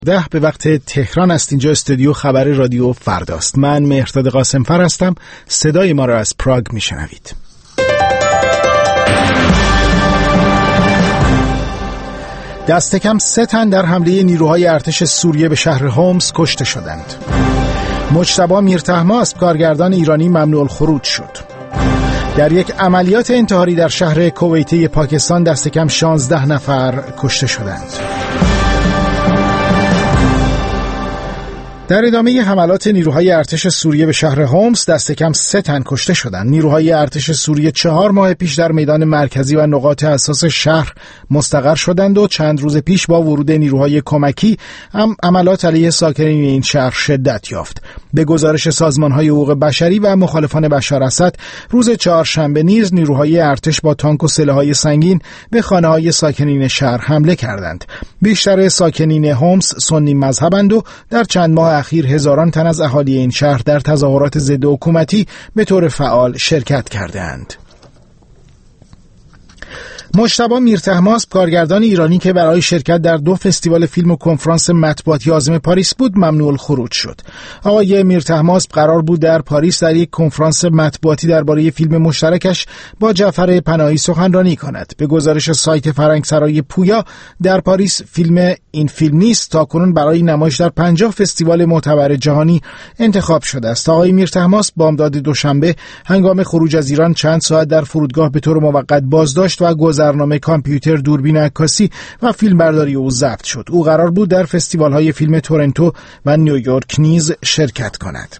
ده به وقت تهران است. اینجا استودیو خبر رادیو فرداست. من مهرداد قاسمفر هستم. صدای ما را از پراگ میشنوید. دست کم 3 تن در حمله نیروهای ارتش سوریه به شهر هومس کشته شدند. مجتبی میرطهماسب کارگردان ایرانی ممنوع الخروج شد. در یک عملیات انتحاری در شهر کویته پاکستان دست کم 16 نفر کشته شدند. در ادامه حملات نیروهای ارتش سوریه به شهر هومس دست کم 3 تن کشته شدند. نیروهای ارتش سوریه 4 ماه پیش در میدان مرکزی و نقاط حساس شهر مستقر شدند و چند روز پیش با ورود نیروهای کمکی هم عملات علیه ساکنین این شهر شدت یافت. به گزارش سازمان‌های حقوق بشری و مخالفان بشار اسد، روز چهارشنبه نیز نیروهای ارتش با تانک و سلاح‌های سنگین به خانه‌های ساکنین شهر حمله کردند. بیشتر ساکنین هومس سنی مذهبند و در چند ماه اخیر هزاران تن از اهالی این شهر در تظاهرات ضد حکومتی به طور فعال شرکت کردند. مجتبی میرطهماسب کارگردان ایرانی که برای شرکت در 2 فستیوال فیلم و کنفرانس مطبوعاتی عازم پاریس بود ممنوع الخروج شد. آقای میرطهماسب قرار بود در پاریس در یک کنفرانس مطبوعاتی درباره فیلم مشترکش با جعفر پناهی سخنرانی کند. به گزارش سایت فرنگسرای پویا، در پاریس فیلم این فیلم نیست تاکنون برای نمایش در 50 فستیوال معتبر جهانی انتخاب شده است. آقای میرطهماسب بامداد دوشنبه هنگام خروج از ایران چند ساعت در فرودگاه به طور موقت بازداشت و گذرنامه کامپیوتر، دوربین عکاسی و فیلمبرداری او ضبط شد. او قرار بود در فستیوال‌های فیلم تورنتو و نیویورک نیز شرکت کند.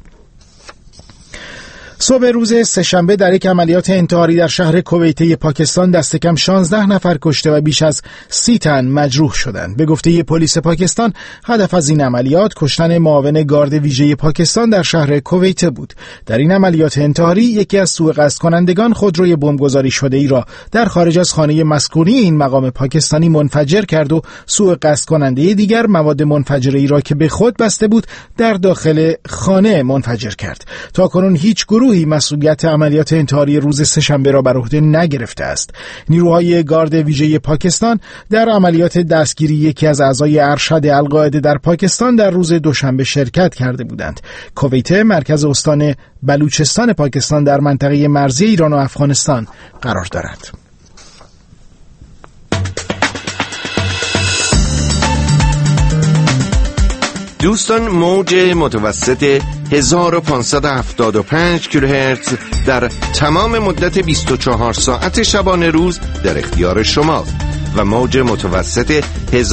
صبح روز سه‌شنبه در یک عملیات انتحاری در شهر کویته پاکستان دست کم 16 نفر کشته و بیش از 30 تن مجروح شدند. به گفته پلیس پاکستان، هدف از این عملیات کشتن معاون گارد ویژه پاکستان در شهر کویته بود. در این عملیات انتحاری یکی از سوء قصد کنندگان خودروی بمبگذاری شده ای را در خارج از خانه مسکونی این مقام پاکستانی منفجر کرد و سوء قصد کننده دیگر مواد منفجره ای را که به خود بسته بود در داخل خانه منفجر کرد. تاکنون هیچ گروهی مسئولیت عملیات انتحاری روز سه‌شنبه را بر عهده نگرفته است. نیروهای گارد ویژه پاکستان در عملیات دستگیری یکی از اعضای ارشد القاعده در پاکستان در روز دوشنبه شرکت کرده بودند. کویته مرکز استان بلوچستان پاکستان در منطقه مرزی ایران و افغانستان قرار دارد. دوستان، موج متوسط 1575 کیلوهرتز در تمام مدت 24 ساعت شبانه روز در اختیار شماست و موج متوسط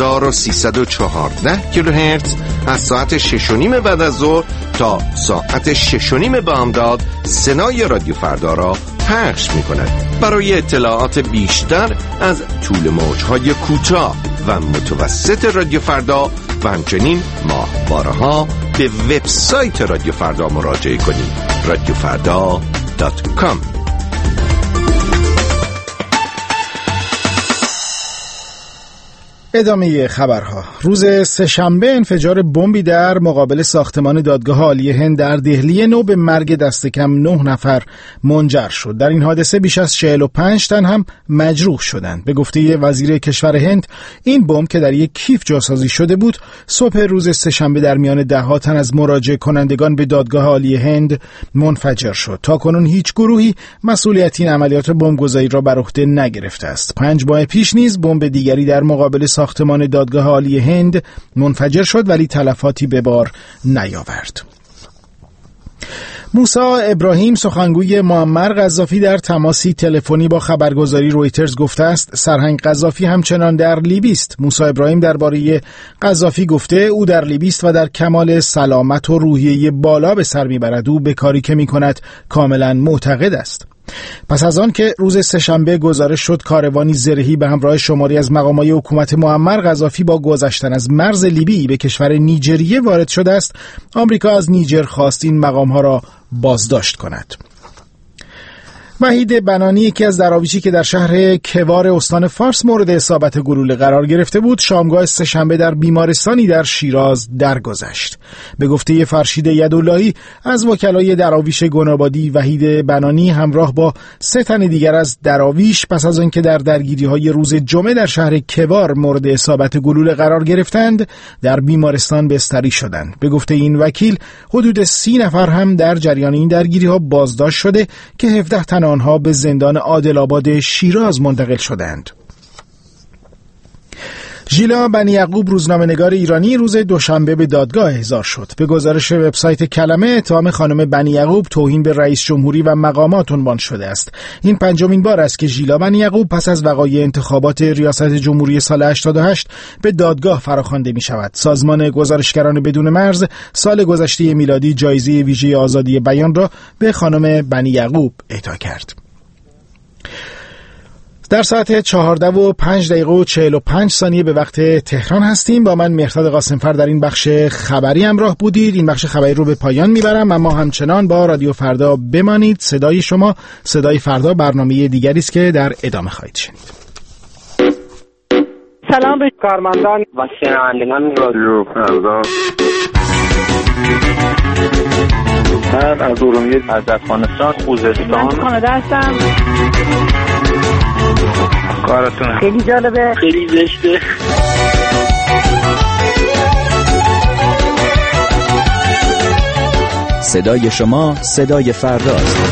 1314 کیلوهرتز از ساعت 6:30 بعد از ظهر تا ساعت 6:30 بامداد سنای رادیو فردا را پخش می کند. برای اطلاعات بیشتر از طول موجهای کوتاه و متوسط رادیو فردا و همچنین ماهواره‌ها به وبسایت رادیو فردا مراجعه کنید. radiofarda.com. ادامه خبرها. روز سه‌شنبه انفجار بمبی در مقابل ساختمان دادگاه عالی هند در دهلی نو به مرگ دست کم 9 نفر منجر شد. در این حادثه بیش از 45 تن هم مجروح شدند. به گفته وزیر کشور هند، این بمب که در یک کیف جاسازی شده بود، صبح روز سه‌شنبه در میان ده‌ها تن از مراجعه کنندگان به دادگاه عالی هند منفجر شد. تاکنون هیچ گروهی مسئولیت این عملیات بمبگذاری را بر عهده نگرفته است. 5 ماه پیش نیز بمب دیگری در مقابل ساختمان دادگاه عالی هند منفجر شد ولی تلفاتی به بار نیاورد. موسی ابراهیم سخنگوی معمر قذافی در تماسی تلفنی با خبرگزاری رویترز گفته است سرهنگ قذافی همچنان در لیبی است. موسی ابراهیم درباره قذافی گفته او در لیبی است و در کمال سلامت و روحیه بالا به سر میبرد. او به کاری که میکند کاملا معتقد است. پس از آن که روز سه‌شنبه گزارش شد کاروانی زرهی به همراه شماری از مقامات حکومت معمر قذافی با گذشتن از مرز لیبی به کشور نیجریه وارد شده است، آمریکا از نیجر خواست این مقام‌ها را بازداشت کند. وحید بنانی، یکی از دراویشی که در شهر کوار استان فارس مورد اصابت گلوله قرار گرفته بود، شامگاه سه‌شنبه در بیمارستانی در شیراز درگذشت. به گفته فرشید یداللهی از وکلای دراویش گنابادی، وحید بنانی همراه با 3 تن دیگر از دراویش پس از آنکه در درگیری‌های روز جمعه در شهر کوار مورد اصابت گلوله قرار گرفتند، در بیمارستان بستری شدند. به گفته این وکیل، حدود 30 نفر هم در جریان این درگیری‌ها بازداشت شده که 17 تن آنها به زندان عادل‌آباد شیراز منتقل شدند. ژیلا بنی یعقوب، روزنامه‌نگار ایرانی، روز دوشنبه به دادگاه احضار شد. به گزارش وبسایت کلمه، اتهام خانم بنی یعقوب توهین به رئیس جمهوری و مقامات عنوان شده است. این 5مین بار است که ژیلا بنی یعقوب پس از وقایع انتخابات ریاست جمهوری سال 88 به دادگاه فراخوانده می شود. سازمان گزارشگران بدون مرز سال گذشته میلادی جایزه ویژه آزادی بیان را به خانم بنی یعقوب اهدا کرد. در ساعت 14:05:45 به وقت تهران هستیم. با من مهرداد قاسمفر در این بخش خبری همراه بودید. این بخش خبری رو به پایان میبرم، اما همچنان با رادیو فردا بمانید. صدای شما، صدای فردا، برنامه دیگری است که در ادامه خواهید شنید. سلام به کارمندان و شنوندگان رادیو فردا. من از ارومیه، از افغانستان، خوزستان، من کانادا هستم. کارتون خیلی جالبه، خیلی زشته. صدای شما، صدای فرداست.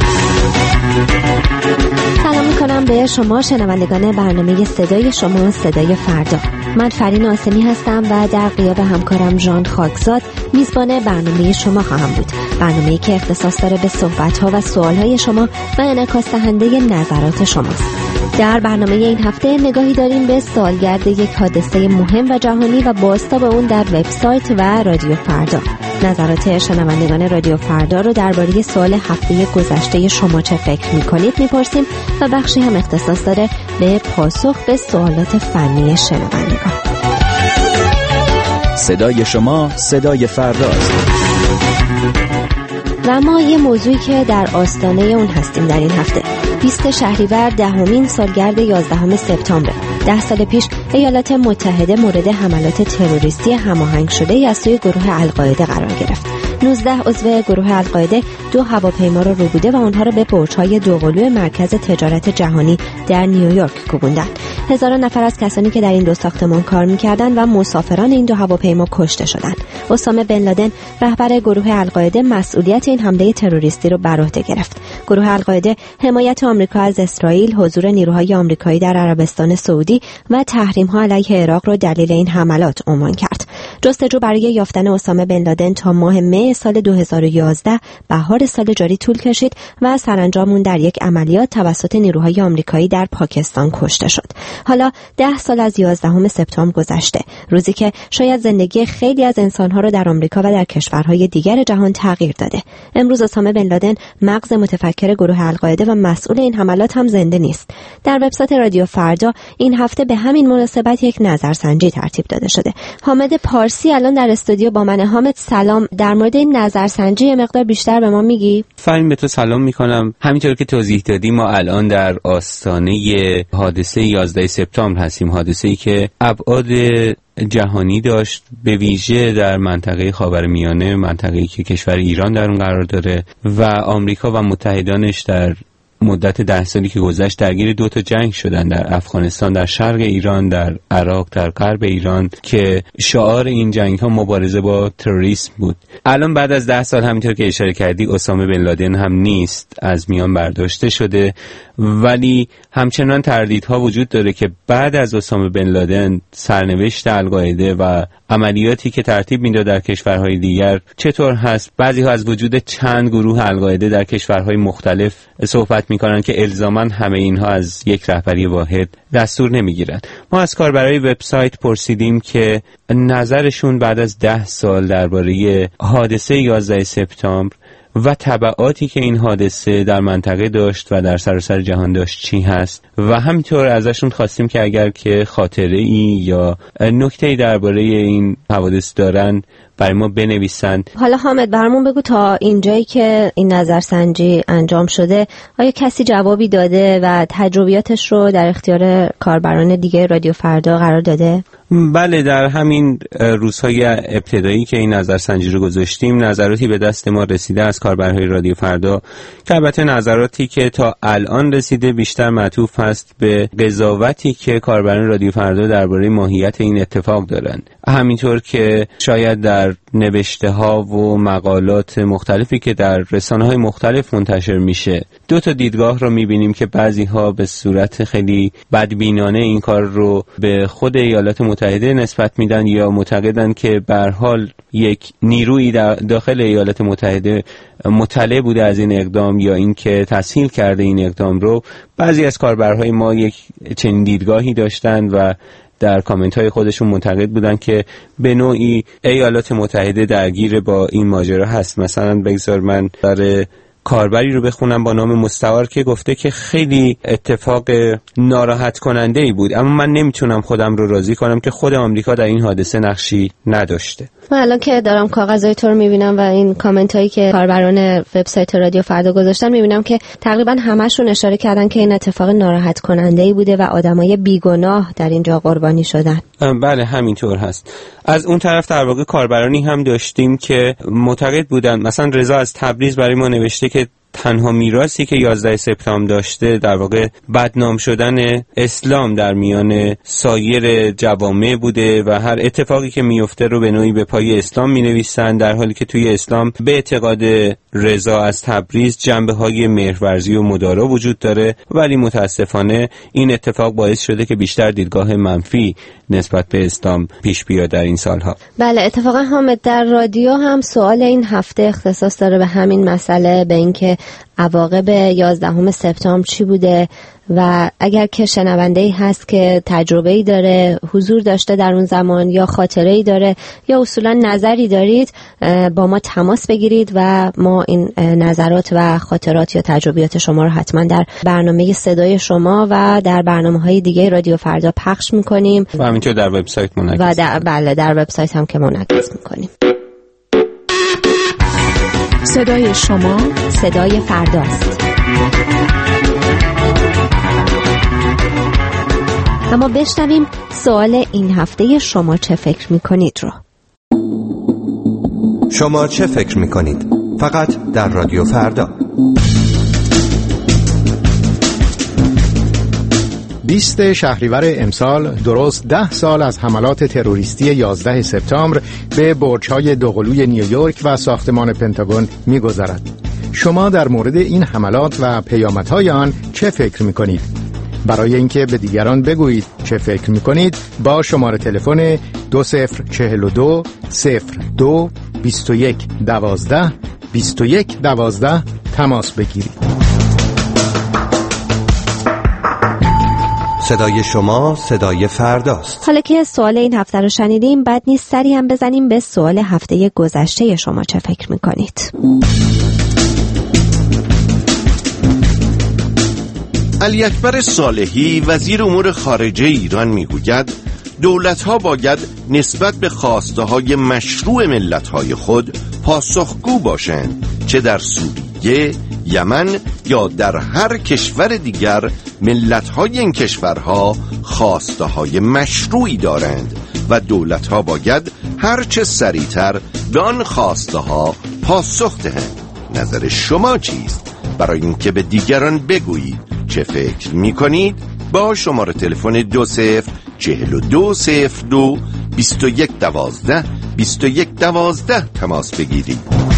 سلام میکنم به شما شنوندگان برنامه صدای شما، صدای فردا. من فرین آسمی هستم و در غیاب همکارم ژان خاکزاد میزبان برنامه شما خواهم بود. برنامه‌ای که اختصاص داره به صحبت‌ها و سوال‌های شما و انعکاس دهنده نظرات شماست. در برنامه این هفته نگاهی داریم به سالگرد یک حادثه مهم و جهانی و بازتاب اون در وبسایت و رادیو فردا. نظرات شنوندگان رادیو فردا رو درباره سوال هفته گذشته شما چه فکر می‌کنید می‌پرسیم و بخشی هم اختصاص داره به پاسخ به سوالات فنی شنوندگان. صدای شما، صدای فرداست. و ما یه موضوعی که در آستانه اون هستیم در این هفته. 20 شهریور 10مین سالگرد 11 سپتامبر. 10 سال پیش ایالات متحده مورد حملات تروریستی هماهنگ شده از سوی گروه القاعده قرار گرفت. 19 عضو گروه القاعده 2 هواپیما را ربوده و آنها را به برج‌های دوقلوی مرکز تجارت جهانی در نیویورک کوبوندند. هزاران نفر از کسانی که در این 2 ساختمان کار می‌کردند و مسافران این 2 هواپیما کشته شدند. اسامه بن لادن، رهبر گروه القاعده، مسئولیت این حمله تروریستی را بر عهده گرفت. گروه القاعده حمایت آمریکا از اسرائیل، حضور نیروهای آمریکایی در عربستان سعودی و تحریم‌ها علیه عراق را دلیل این حملات عنوان کرد. جستجو برای یافتن اسامه بن لادن تا ماه می سال 2011 بهار سال جاری طول کشید و سرانجام اون در یک عملیات توسط نیروهای آمریکایی در پاکستان کشته شد. حالا 10 سال از 11 سپتامبر گذشته، روزی که شاید زندگی خیلی از انسان‌ها را در آمریکا و در کشورهای دیگر جهان تغییر داده. امروز اسامه بن لادن، مغز متفکر گروه القاعده و مسئول این حملات، هم زنده نیست. در وبسایت رادیو فردا این هفته به همین مناسبت یک نظرسنجی ترتیب داده شده. حامد پارسی الان در استودیو با من. حامد سلام، در مورد این نظرسنجی مقدار بیشتر به ما میگی؟ فرین، به تو سلام میکنم. همینطور که توضیح دادی ما الان در آستانه حادثه 11 سپتامبر هستیم، حادثه‌ای که ابعاد جهانی داشت، به ویژه در منطقه خاورمیانه، منطقه‌ای که کشور ایران در اون قرار داره و آمریکا و متحدانش در مدت 10 سالی که گذشت درگیر 2 تا جنگ شدن، در افغانستان، در شرق ایران، در عراق، در غرب ایران، که شعار این جنگ ها مبارزه با تروریسم بود. الان بعد از 10 سال همینطور که اشاره کردی اسامه بن لادن هم نیست، از میان برداشته شده، ولی همچنان تردیدها وجود داره که بعد از اسامه بن لادن سرنوشت القاعده و عملیاتی که ترتیب میداد در کشورهای دیگر چطور هست. بعضی ها از وجود چند گروه القاعده در کشورهای مختلف صحبت میکنن که الزاماً همه اینها از یک رهبری واحد دستور نمیگیرن. ما از کاربرای وبسایت پرسیدیم که نظرشون بعد از 10 سال درباره حادثه 11 سپتامبر و تبعاتی که این حادثه در منطقه داشت و در سراسر جهان داشت چی هست، و همینطور ازشون خواستیم که اگر که خاطره ای یا نکته‌ای درباره این حوادث دارن برای ما بنویسن. حالا حامد برامون بگو تا اینجایی که این نظرسنجی انجام شده آیا کسی جوابی داده و تجربیاتش رو در اختیار کاربران دیگه رادیو فردا قرار داده؟ بله، در همین روزهای ابتدایی که این نظرسنجی رو گذاشتیم نظراتی به دست ما رسیده از کاربرهای رادیو فردا که البته نظراتی که تا الان رسیده بیشتر معطوف هست به قضاوتی که کاربران رادیو فردا درباره ماهیت این اتفاق دارن. همینطور که شاید در نوشته ها و مقالات مختلفی که در رسانه‌های مختلف منتشر میشه دو تا دیدگاه رو میبینیم که بعضی ها به صورت خیلی بدبینانه این کار رو به خود ایالات متحده نسبت میدن یا معتقدن که به هر حال یک نیرویی داخل ایالات متحده مطلع بوده از این اقدام یا اینکه تسهیل کرده این اقدام رو. بعضی از کاربرهای ما یک چنین دیدگاهی داشتن و در کامنت های خودشون معتقد بودن که به نوعی ایالات متحده درگیر با این ماجرا هست. مثلا بگذار من در کاربری رو بخونم با نام مستعار که گفته که خیلی اتفاق ناراحت کننده ای بود، اما من نمیتونم خودم رو راضی کنم که خود آمریکا در این حادثه نقشی نداشته. من الان که دارم کاغذهای تو رو میبینم و این کامنت هایی که کاربران وبسایت رادیو فردا گذاشتن میبینم که تقریبا همشون اشاره کردن که این اتفاق ناراحت کننده ای بوده و آدمای بیگناه در اینجا قربانی شدن. بله همینطور هست. از اون طرف در واقع کاربرانی هم داشتیم که معتقد بودن، مثلا رضا از تبریز برای ما نوشته که تنها میراثی که 11 سپتامبر داشته در واقع بدنام شدن اسلام در میان سایر جوامع بوده و هر اتفاقی که میفته رو به نوعی به پای اسلام مینویسن، در حالی که توی اسلام به اعتقاد رضا از تبریز جنبه‌های مهرورزی و مدارا وجود داره، ولی متاسفانه این اتفاق باعث شده که بیشتر دیدگاه منفی نسبت به اسلام پیش بیاد در این سالها. بله اتفاقا حامد در رادیو هم سوال این هفته اختصاص داره به همین مسئله، به اینکه عواقب 11 سپتامبر چی بوده و اگر که شنونده‌ای هست که تجربه‌ای داره، حضور داشته در اون زمان یا خاطره‌ای داره یا اصولا نظری دارید با ما تماس بگیرید و ما این نظرات و خاطرات یا تجربیات شما رو حتما در برنامه صدای شما و در برنامه‌های دیگه رادیو فردا پخش می‌کنیم و همینطور در وبسایت منعکس و بله در وبسایت هم که منعکس می‌کنیم. صدای شما صدای فرداست. اما بشنویم سوال این هفته شما چه فکر میکنید رو. شما چه فکر میکنید؟ فقط در رادیو فردا. 20 شهریور امسال درست 10 سال از حملات تروریستی 11 سپتامبر به برج‌های دوقلوی نیویورک و ساختمان پنتاگون می‌گذرد. شما در مورد این حملات و پیامدهای آن چه فکر می‌کنید؟ برای اینکه به دیگران بگویید چه فکر می‌کنید با شماره تلفن 2042 02 21 12 21 12 تماس بگیرید. صدای شما صدای فرداست. حالا که سوال این هفته رو شنیدیم بد نیست سری هم بزنیم به سوال هفته گذشته شما چه فکر میکنید؟ علی اکبر صالحی وزیر امور خارجه ایران میگوید دولت‌ها باید نسبت به خواسته‌های مشروع ملت‌های خود پاسخگو باشند، چه در سوریه، یمن یا در هر کشور دیگر. ملت‌های این کشورها خواسته‌های مشروعی دارند و دولت‌ها باید هرچه سریعتر به آن خواسته‌ها پاسخ دهند. نظر شما چیست؟ برای اینکه به دیگران بگویید چه فکر می‌کنید با شماره تلفن 204202 2112 2112 تماس بگیرید.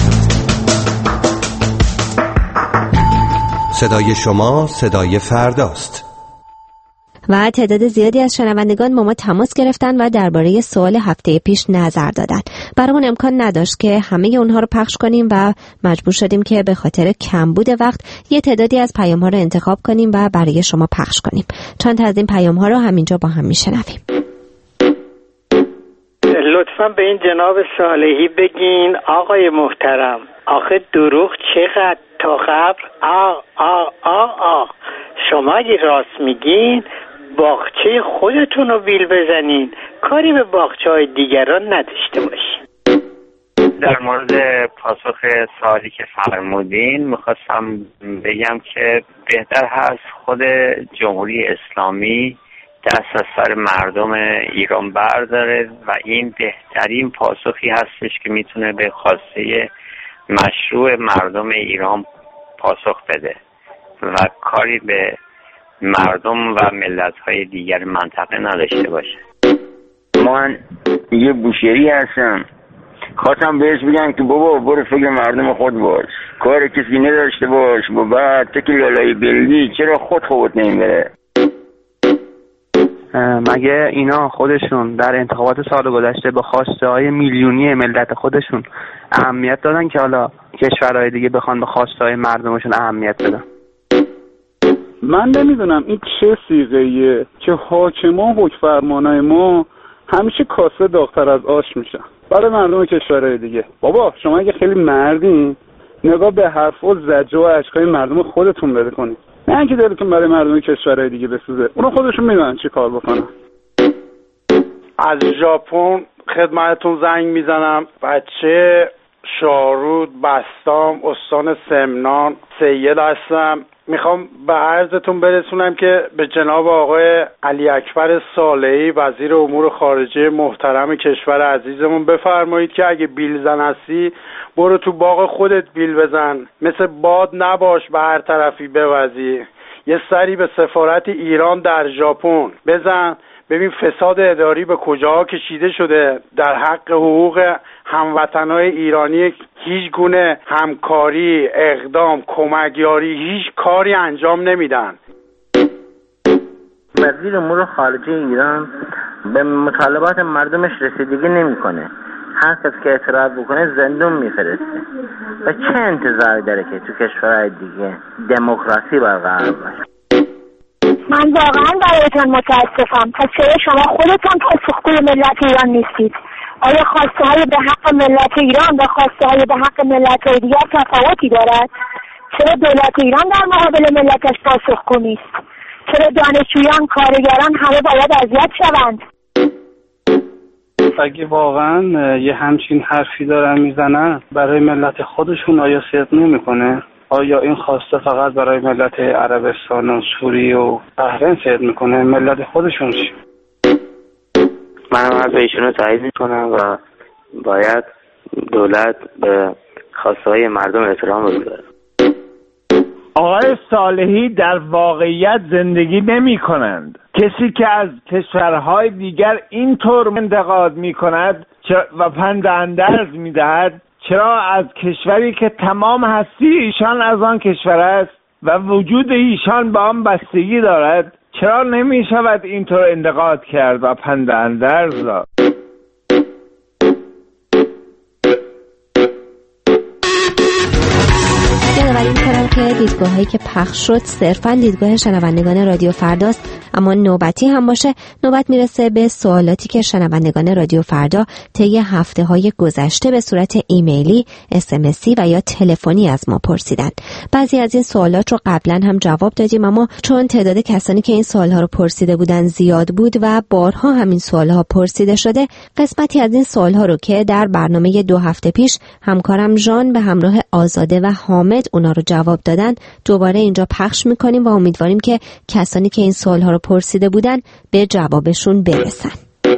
صدای شما صدای فرداست. و تعداد زیادی از شنوندگان با ما تماس گرفتن و درباره سوال هفته پیش نظر دادن. برامون امکان نداشت که همه اونها رو پخش کنیم و مجبور شدیم که به خاطر کمبود وقت یه تعدادی از پیام‌ها رو انتخاب کنیم و برای شما پخش کنیم. چند تا از این پیام‌ها رو همینجا با هم میشنویم. لطفاً به این جناب صالحی بگین آقای محترم، آخه دروغ چقدر تا قبر شما اگه راست میگین باغچه خودتون رو بیل بزنین، کاری به باغچه‌های دیگران نداشته باشین. در مورد پاسخ سوالی که فرمودین میخواستم بگم که بهتر هست خود جمهوری اسلامی دست از سر مردم ایران برداره و این بهترین پاسخی هستش که میتونه به خواسته مشروع مردم ایران پاسخ بده و کاری به مردم و ملت‌های دیگر منطقه نداشته باشه. من یه بوشهری هستم، خواستم بهش بگم که بابا برو فکر مردم خود باش، کار کسی نداشته باش، بابا تکی لالای بلگی چرا خودت نمیبره. مگه اینا خودشون در انتخابات سال گذشته به خواسته های میلیونی ملت خودشون اهمیت دادن که حالا کشورهای دیگه بخوان به خواسته های مردمشون اهمیت بدن؟ من نمیدونم این چه صیغه‌ایه که حاکما و حکمرانای ما همیشه کاسه داغ‌تر از آش میشن برای مردم کشورهای دیگه. بابا شما اگه خیلی مردین نگاه به حرف و زجر و اشکای مردم خودتون بده کنید، نه اینکه دلتون برای مردم کشورهای دیگه بسوزه. اونا خودشون میدونن چی کار بکنن. از ژاپن خدمتتون زنگ میزنم. بچه شارود بستام استان سمنان سید هستم. میخوام به عرضتون برسونم که به جناب آقای علی اکبر صالحی وزیر امور خارجه محترم کشور عزیزمون بفرمایید که اگه بیلزن هستی برو تو باغ خودت بیل بزن، مثل باد نباش به هر طرفی بوزی. یه سری به سفارت ایران در ژاپن بزن ببین فساد اداری به کجاها کشیده شده. در حق حقوق هموطنای ایرانی هیچ گونه همکاری، اقدام، کمکیاری، هیچ کاری انجام نمیدن. وزیر امور خارجه ایران به مطالبات مردمش رسیدگی نمیکنه. هر کس که اعتراض بکنه زندون میفرسته. و چه انتظاری داره که تو کشورهای دیگه دموکراسی برقرار باشه؟ من واقعا برایتان متاسفم. پس چرا شما خودتان پاسخگوی ملت ایران نیستید؟ آیا خواسته های به حق ملت ایران و خواسته های به حق ملت های دیگر تفاوتی دارد؟ چرا دولت ایران در مقابل ملتش پاسخگو نیست؟ چرا دانشجویان، کارگران همه باید اذیت شوند؟ اگه واقعا یه همچین حرفی دارن میزنن برای ملت خودشون آیا صدق نمیکنه؟ آیا این خواسته فقط برای ملت عربستان و سوریه و بحرین صدق میکنه؟ ملت خودشون چی؟ من حرف ایشونو تایید میکنم و باید دولت به خواسته های مردم احترام بذاره. آقای صالحی در واقعیت زندگی نمی کنند. کسی که از کشورهای دیگر اینطور انتقاد می کند و پند اندرز می دهد، چرا از کشوری که تمام هستی ایشان از آن کشور است و وجود ایشان به آن بستگی دارد، چرا نمی شود اینطور انتقاد کرد و پند اندرز داد؟ یادآوری می‌کنم که دیدگاه‌هایی که پخش شد صرفاً دیدگاه شنوندگان رادیو فرداست، اما نوبتی هم باشه نوبت میرسه به سوالاتی که شنوندگان رادیو فردا طی هفته‌های گذشته به صورت ایمیلی، اس‌ام‌اسی و یا تلفنی از ما پرسیدن. بعضی از این سوالات رو قبلا هم جواب دادیم، اما چون تعداد کسانی که این سوال‌ها رو پرسیده بودن زیاد بود و بارها همین سوال‌ها پرسیده شده، قسمتی از این سوال‌ها رو که در برنامه 2 هفته پیش همکارم ژان به همراه آزاده و حامد اونا رو جواب دادن دوباره اینجا پخش میکنیم و امیدواریم که کسانی که این سوالها رو پرسیده بودن به جوابشون برسن.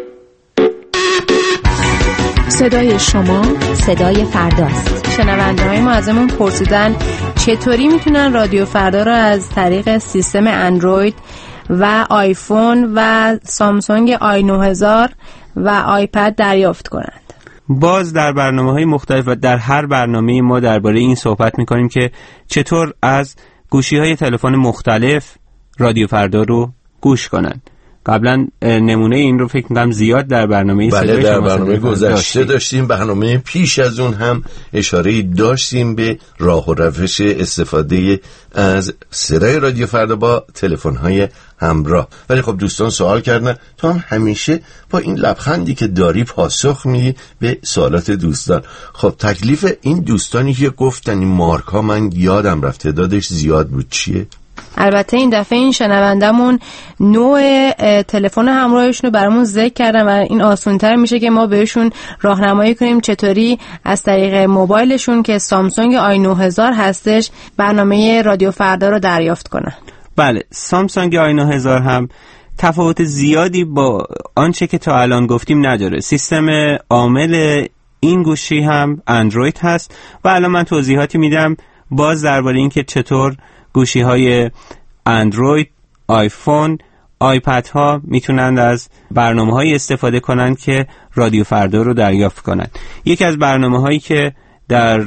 صدای شما صدای فرداست. شنونده‌های ما ازمون پرسیدن چطوری میتونن رادیو فردا رو از طریق سیستم اندروید و آیفون و سامسونگ آی 9000 و آیپد دریافت کنند. باز در برنامه‌های مختلف و در هر برنامه ما درباره این صحبت می‌کنیم که چطور از گوشی‌های تلفن مختلف رادیو فردا رو گوش کنن. قبلا نمونه این رو فکر می‌کنم زیاد در برنامه در برنامه گذشته داشتیم. برنامه پیش از اون هم اشاره داشتیم به راه و روش استفاده از صدای رادیو فردا با تلفن‌های همراه. ولی خب دوستان سوال کردن، تو هم همیشه با این لبخندی که داری پاسخ میدی به سوالات دوستان. خب تکلیف این دوستانی که گفتن این مارک‌ها من یادم رفته دادش زیاد بود چیه؟ البته این دفعه این شنوندمون نوع تلفن همراهشون رو برامون ذکر کردن و این آسان‌تر میشه که ما بهشون راهنمایی کنیم چطوری از طریق موبایلشون که سامسونگ آی 9000 هستش برنامه رادیو فردا رو دریافت کنن. بله، سامسونگ آی 9000 هم تفاوت زیادی با آنچه که تا الان گفتیم نداره. سیستم عامل این گوشی هم اندروید هست و الان من توضیحاتی میدم باز درباره این که چطور گوشی های اندروید، آیفون، آیپد ها میتونند از برنامه های استفاده کنند که رادیو فردا رو دریافت کنند. یکی از برنامه هایی که در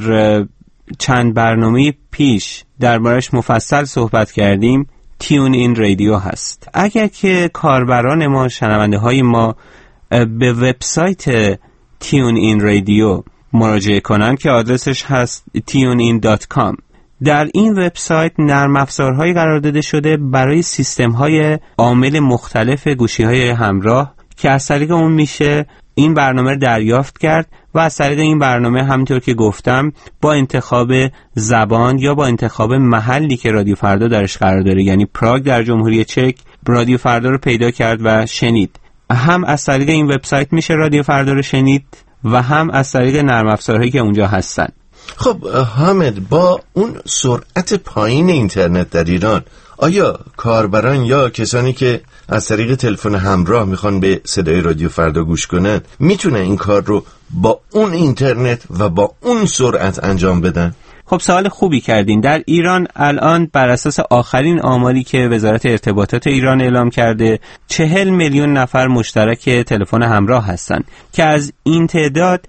چند برنامه پیش دربارش مفصل صحبت کردیم تیون این رادیو هست. اگر که کاربران ما، شنونده های ما به وبسایت تیون این رادیو مراجعه کنند که آدرسش هست tunein.com، در این وبسایت نرم افزارهایی قرار داده شده برای سیستم‌های عامل مختلف گوشی‌های همراه که از طریق اون میشه این برنامه رو دریافت کرد و از طریق این برنامه همونطور که گفتم با انتخاب زبان یا با انتخاب محلی که رادیو فردا درش قرار داره، یعنی پراگ در جمهوری چک، رادیو فردا رو پیدا کرد و شنید. هم از طریق این وبسایت میشه رادیو فردا رو شنید و هم از طریق نرم افزارهایی که اونجا هستن. خب حامد، با اون سرعت پایین اینترنت در ایران آیا کاربران یا کسانی که از طریق تلفن همراه میخوان به صدای رادیو فردا گوش کنن میتونه این کار رو با اون اینترنت و با اون سرعت انجام بدن؟ خب سوال خوبی کردین. در ایران الان بر اساس آخرین آماری که وزارت ارتباطات ایران اعلام کرده 40 میلیون نفر مشترک تلفن همراه هستن که از این تعداد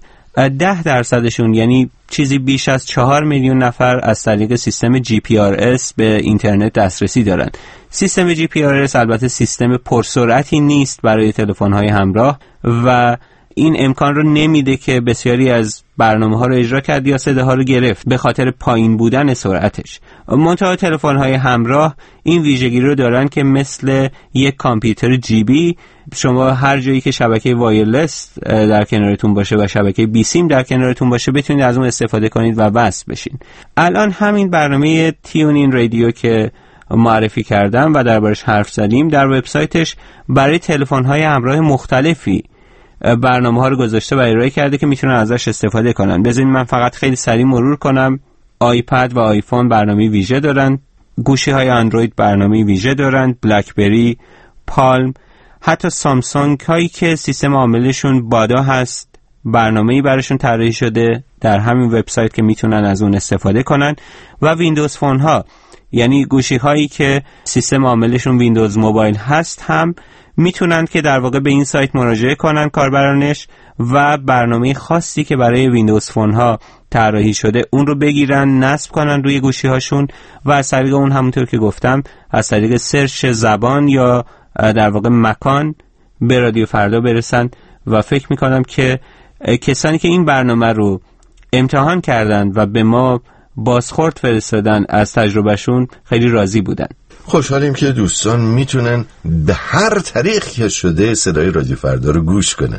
10%شون یعنی چیزی بیش از 4 میلیون نفر از طریق سیستم GPRS به اینترنت دسترسی دارن. سیستم GPRS البته سیستم پرسرعتی نیست برای تلفن‌های همراه و این امکان رو نمیده که بسیاری از برنامه‌ها رو اجرا کرد یا صداها رو گرفت به خاطر پایین بودن سرعتش. منتها تلفن‌های همراه این ویژگی رو دارن که مثل یک کامپیوتر جیبی شما هر جایی که شبکه وایرلس در کنارتون باشه و شبکه بی سیم در کنارتون باشه بتونید از اون استفاده کنید و وصل بشین. الان همین برنامه تیون این رادیو که معرفی کردم و دربارش حرف زدیم در وبسایتش برای تلفن‌های همراه مختلفی برنامه‌ها رو گذاشته و ارائه کرده که میتونن ازش استفاده کنن. بذارید من فقط خیلی سریع مرور کنم. آیپد و آیفون برنامه ویژه دارن، گوشی‌های اندروید برنامه ویژه دارن، بلکبری، پالم، حتی سامسونگ هایی که سیستم عاملشون بادا هست برنامه‌ای براشون طراحی شده در همین وبسایت که میتونن از اون استفاده کنن و ویندوز فون ها یعنی گوشی هایی که سیستم عاملشون ویندوز موبایل هست هم میتونن که در واقع به این سایت مراجعه کنن کاربرانش و برنامه خاصی که برای ویندوز فون ها طراحی شده اون رو بگیرن نصب کنن روی گوشی هاشون و از طریق اون همونطور که گفتم از طریق سرچ زبان یا در واقع مکان به رادیو فردا برسن و فکر میکنم که کسانی که این برنامه رو امتحان کردن و به ما بازخورد فرستادن از تجربهشون خیلی راضی بودن. خوشحالیم که دوستان میتونن به هر طریق که شده صدای رادیو فردا رو گوش کنن.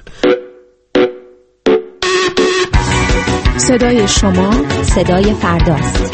صدای شما صدای فرداست.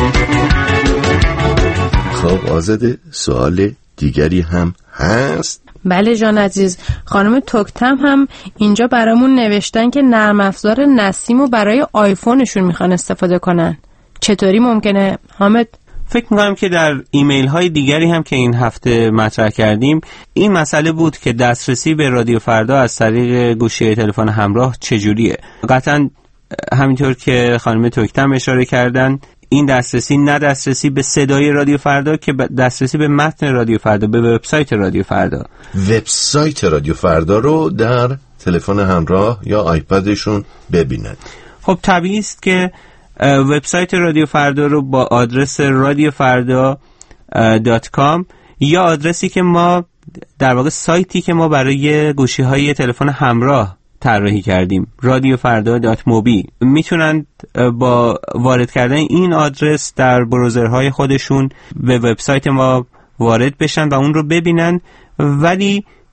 خب آزاده، سوال دیگری هم هست؟ بله جان عزیز، خانم توکتم هم اینجا برامون نوشتن که نرم افزار نسیمو برای آیفونشون میخوان استفاده کنن. چطوری ممکنه حامد؟ فکر میکنم که در ایمیل های دیگری هم که این هفته مطرح کردیم این مسئله بود که دسترسی به رادیو فردا از طریق گوشی تلفن همراه چجوریه. قطعا همینطور که خانم توکتم اشاره کردن این دسترسی نه دسترسی به صدای رادیو فردا که دسترسی به متن رادیو فردا، به وبسایت رادیو فردا. وبسایت رادیو فردا رو در تلفن همراه یا آیپدشون ببینن. خب طبیعی است که وبسایت رادیو فردا رو با آدرس radiofarda.com یا آدرسی که ما در واقع سایتی که ما برای گوشی‌های تلفن همراه طراحی کردیم radiofarda.mobi میتونن با وارد کردن این آدرس در براوزرهای خودشون به وبسایت ما وارد بشن و اون رو ببینن، ولی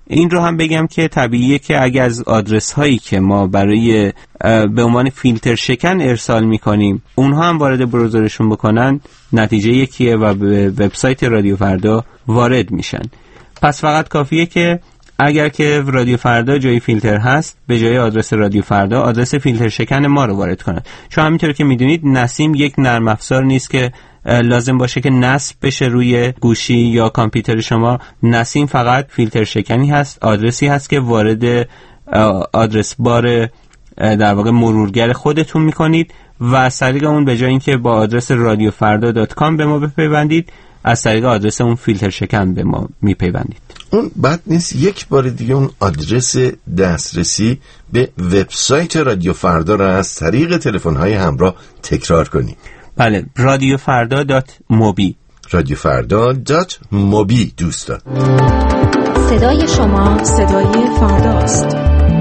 این رو هم بگم که طبیعیه که اگر از آدرس هایی که ما برای به عنوان فیلتر شکن ارسال میکنیم اونها هم وارد بروزرشون بکنن، نتیجه یکیه و به وبسایت رادیو فردا وارد میشن. پس فقط کافیه که اگر که رادیو فردا جای فیلتر هست، به جای آدرس رادیو فردا آدرس فیلتر شکن ما رو وارد کنن. چون همینطور که میدونید نسیم یک نرم افزار نیست که لازم باشه که نصب بشه روی گوشی یا کامپیوتر شما. نسیم فقط فیلتر شکنی هست، آدرسی هست که وارد آدرس بار در واقع مرورگر خودتون میکنید و از طریق اون به جای اینکه با آدرس radiofarda.com به ما بپیوندید، از طریق آدرس اون فیلتر شکن به ما میپیوندید. اون بد نیست یک بار دیگه اون آدرس دسترسی به وبسایت رادیو فردا را از طریق تلفن‌های همراه تکرار کنید. بله، radiofarda.mobi radiofarda.mobi دوستان. صدای شما صدای فرداست.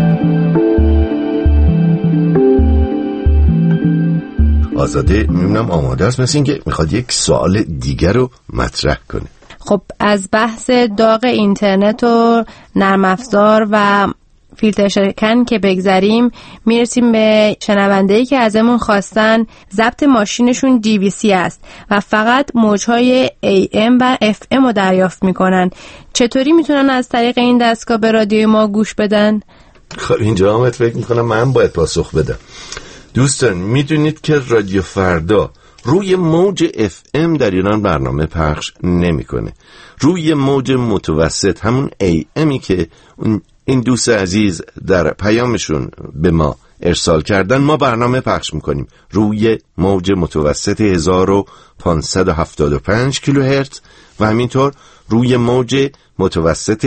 آزاده میبینم آماده است، مثل این که میخواد یک سوال دیگر رو مطرح کنه. خب از بحث داغ اینترنت و نرم افزار و فیلتر شکن که بگذریم، میرسیم به شنونده‌ای که ازمون خواستن ضبط ماشینشون DVC است و فقط موجهای AM و FM رو دریافت میکنن. چطوری میتونن از طریق این دستگاه به رادیوی ما گوش بدن؟ خب اینجا هم فکر میکنم من باید پاسخ بدم. دوستان میدونید که رادیو فردا روی موج FM در ایران برنامه پخش نمیکنه. روی موج متوسط، همون AMی که این دوست عزیز در پیامشون به ما ارسال کردن، ما برنامه پخش میکنیم روی موج متوسط 1575 کیلوهرتز و همینطور روی موج متوسط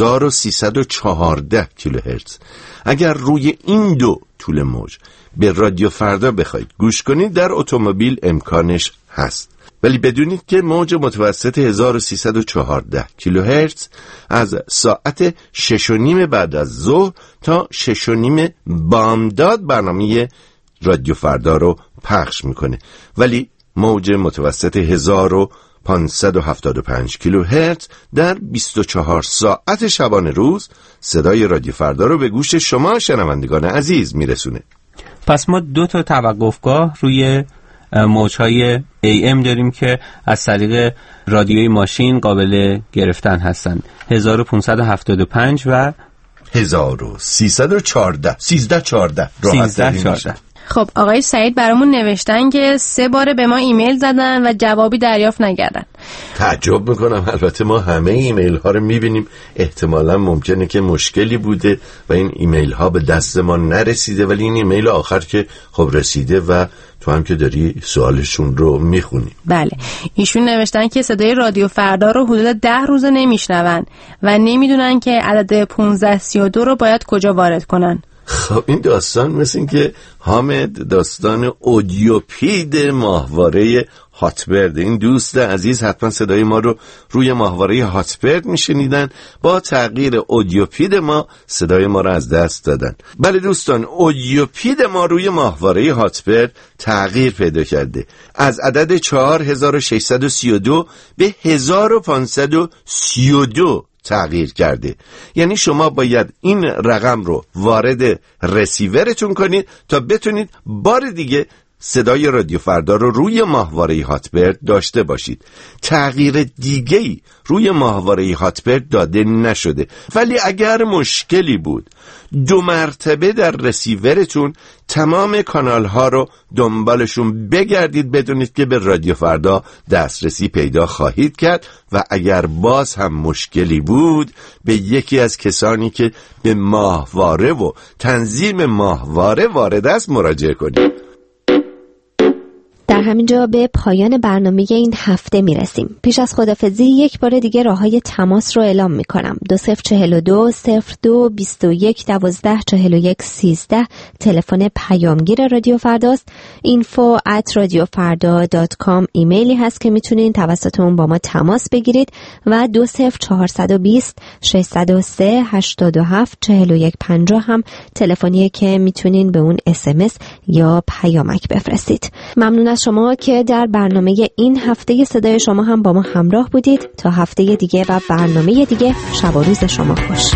1314 کیلوهرتز. اگر روی این دو طول موج به رادیو فردا بخواید گوش کنید، در اتومبیل امکانش هست، ولی بدونید که موج متوسط 1314 کیلوهرتز از ساعت 6:30 بعد از ظهر تا 6:30 بامداد برنامه رادیو فردا رو پخش میکنه، ولی موج متوسط 1575 کیلوهرتز در 24 ساعت شبانه روز صدای رادیو فردا رو به گوش شما شنوندگان عزیز میرسونه. پس ما 2 تا توقفگاه روی موجهای AM داریم که از طریق رادیوی ماشین قابل گرفتن هستن، 1575 و 1314 1314. خب آقای سعید برامون نوشتن که 3 بار به ما ایمیل زدن و جوابی دریافت نکردن. تعجب میکنم، البته ما همه ایمیل ها رو میبینیم، احتمالا ممکنه که مشکلی بوده و این ایمیل ها به دست ما نرسیده، ولی این ایمیل آخر که خب رسیده و تو هم که داری سوالشون رو میخونی. بله، ایشون نوشتن که صدای رادیو فردا رو حدود 10 روزه نمیشنون و نمیدونن که عدد 1532 رو باید کجا وارد کنن. خب این داستان مثل این که حامد داستان اودیوپید ماهواره هاتبرد. این دوست عزیز حتما صدای ما رو روی ماهواره هاتبرد میشنیدن، با تغییر اودیوپید ما صدای ما رو از دست دادن. بله دوستان، اودیوپید ما روی ماهواره هاتبرد تغییر پیدا کرده، از عدد 4632 به 1532 تغییر کرده. یعنی شما باید این رقم رو وارد رسیورتون کنید تا بتونید بار دیگه صدای رادیو فردا رو روی ماهواره هاتبرد داشته باشید. تغییر دیگه‌ای روی ماهواره هاتبرد داده نشده، ولی اگر مشکلی بود 2 مرتبه در رسیورتون تمام کانال ها رو دنبالشون بگردید، بدونید که به رادیو فردا دسترسی پیدا خواهید کرد و اگر باز هم مشکلی بود به یکی از کسانی که به ماهواره و تنظیم ماهواره وارد است مراجعه کنید. در همینجا به پایان برنامه این هفته میرسیم. پیش از خداحافظی یک بار دیگه راههای تماس رو اعلام میکنم. 2042 02 21 12 41 13 تلفن پیامگیر رادیو فرداست. info@radiofarda.com ایمیلی هست که میتونین توسط اون با ما تماس بگیرید و 20420 603 87 41 50 هم تلفنیه که میتونین به اون SMS یا پیامک بفرستید. ممنون از شما که در برنامه این هفته صدای شما هم با ما همراه بودید. تا هفته دیگه و برنامه دیگه، شب و روز شما خوش.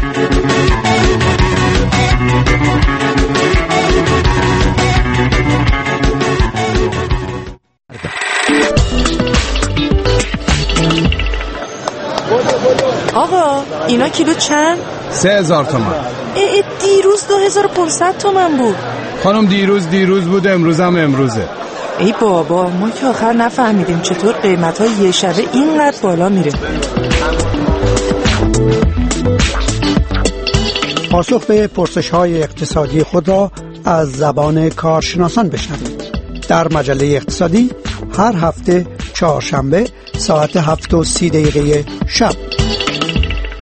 آقا اینا کیلو چند؟ 3000 تومان. دیروز 2500 تومان بود. خانم دیروز بود، امروز هم امروزه. ای بابا، ما که آخر نفهمیدیم چطور قیمت‌های یه شبه اینقدر بالا میره. پاسخ به پرسش‌های اقتصادی خود را از زبان کارشناسان بشنوید. در مجله اقتصادی هر هفته چهارشنبه ساعت 7:30 شب.